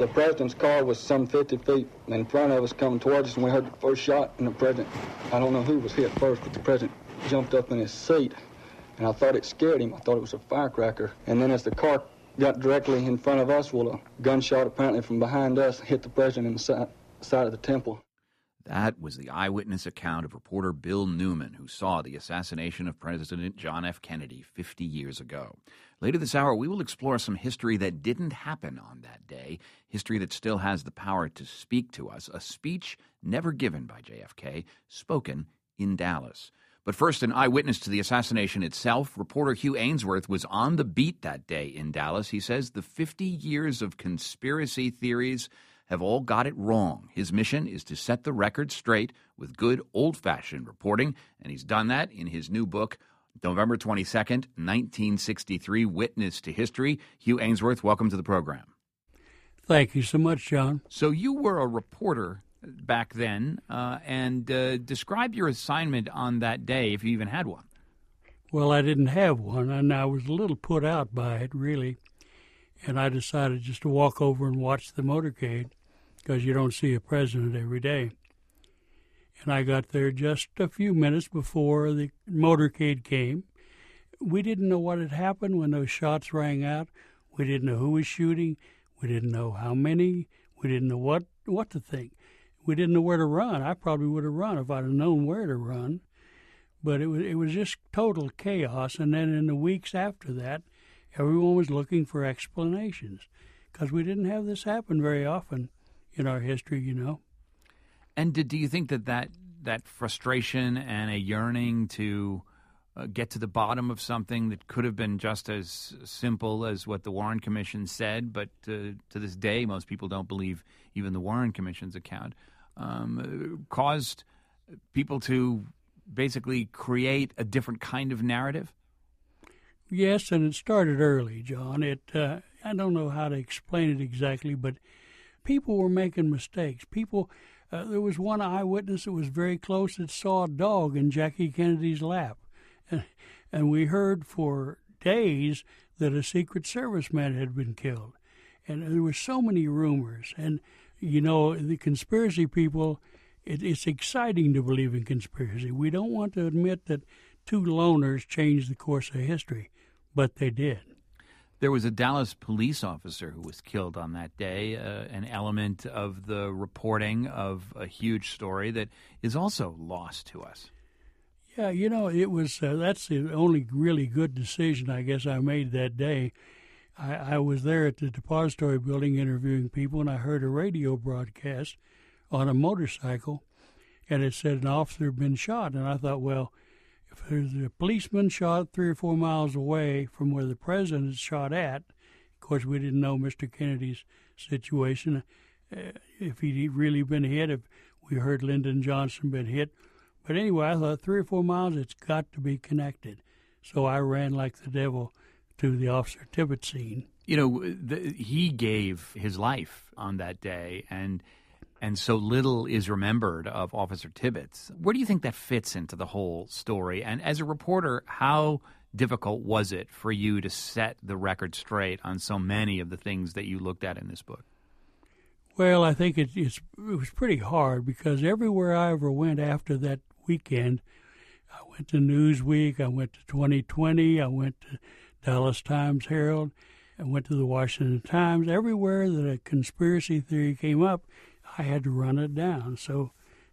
The president's car was some 50 feet in front of us coming towards us, and we heard the first shot, and the president, I don't know who was hit first, but the president jumped up in his seat, and I thought it scared him. I thought it was a firecracker. And then as the car got directly in front of us, well, a gunshot apparently from behind us hit the president in the side of the temple. That was the eyewitness account of reporter Bill Newman, who saw the assassination of President John F. Kennedy 50 years ago. Later this hour, we will explore some history that didn't happen on that day, history that still has the power to speak to us, a speech never given by JFK, spoken in Dallas. But first, an eyewitness to the assassination itself, reporter Hugh Ainsworth was on the beat that day in Dallas. He says the 50 years of conspiracy theories have all got it wrong. His mission is to set the record straight with good old-fashioned reporting, and he's done that in his new book, November 22nd, 1963, Witness to History. Hugh Ainsworth, welcome to the program. Thank you so much, John. So you were a reporter back then, and describe your assignment on that day, if you even had one. Well, I didn't have one, and I was a little put out by it, really, and I decided just to walk over and watch the motorcade, because you don't see a president every day. And I got there just a few minutes before the motorcade came. We didn't know what had happened when those shots rang out. We didn't know who was shooting. We didn't know how many. We didn't know what to think. We didn't know where to run. I probably would have run if I'd have known where to run. But it was just total chaos. And then in the weeks after that, everyone was looking for explanations, because we didn't have this happen very often in our history, you know. And do you think that frustration and a yearning to get to the bottom of something that could have been just as simple as what the Warren Commission said, but to this day most people don't believe even the Warren Commission's account, caused people to basically create a different kind of narrative? Yes, and it started early, John. I don't know how to explain it exactly, but people were making mistakes. There was one eyewitness that was very close that saw a dog in Jackie Kennedy's lap. And we heard for days that a Secret Service man had been killed. And there were so many rumors. And, you know, the conspiracy people, it's exciting to believe in conspiracy. We don't want to admit that two loners changed the course of history, but they did. There was a Dallas police officer who was killed on that day, an element of the reporting of a huge story that is also lost to us. Yeah, you know, it was that's the only really good decision I guess I made that day. I was there at the depository building interviewing people, and I heard a radio broadcast on a motorcycle, and it said an officer had been shot. And I thought, well, if there's a policeman shot 3 or 4 miles away from where the president is shot at, of course we didn't know Mr. Kennedy's situation, if he'd really been hit, if we heard Lyndon Johnson been hit. But anyway, I thought 3 or 4 miles, it's got to be connected. So I ran like the devil to the Officer Tibbetts scene. You know, he gave his life on that day, and so little is remembered of Officer Tibbetts. Where do you think that fits into the whole story? And as a reporter, how difficult was it for you to set the record straight on so many of the things that you looked at in this book? Well, I think it was pretty hard, because everywhere I ever went after that weekend, I went to Newsweek, I went to 2020, I went to Dallas Times-Herald, I went to the Washington Times. Everywhere that a conspiracy theory came up, I had to run it down. So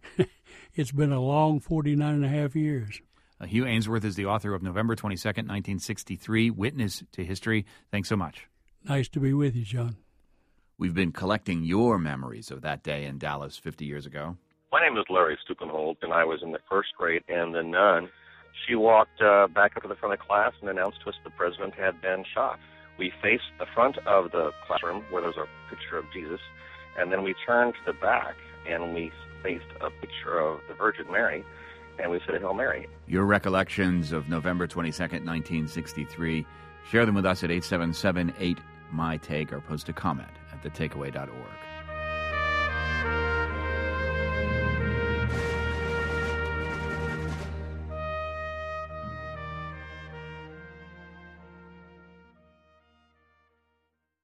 it's been a long 49 and a half years. Hugh Ainsworth is the author of November 22nd, 1963, Witness to History. Thanks so much. Nice to be with you, John. We've been collecting your memories of that day in Dallas 50 years ago. My name is Larry Stupenholt, and I was in the first grade, and the nun, she walked back up to the front of class and announced to us the president had been shot. We faced the front of the classroom where there was a picture of Jesus, and then we turned to the back, and we faced a picture of the Virgin Mary, and we said, Hail Mary. Your recollections of November 22nd, 1963, share them with us at 877-8-MY-TAKE or post a comment at thetakeaway.org.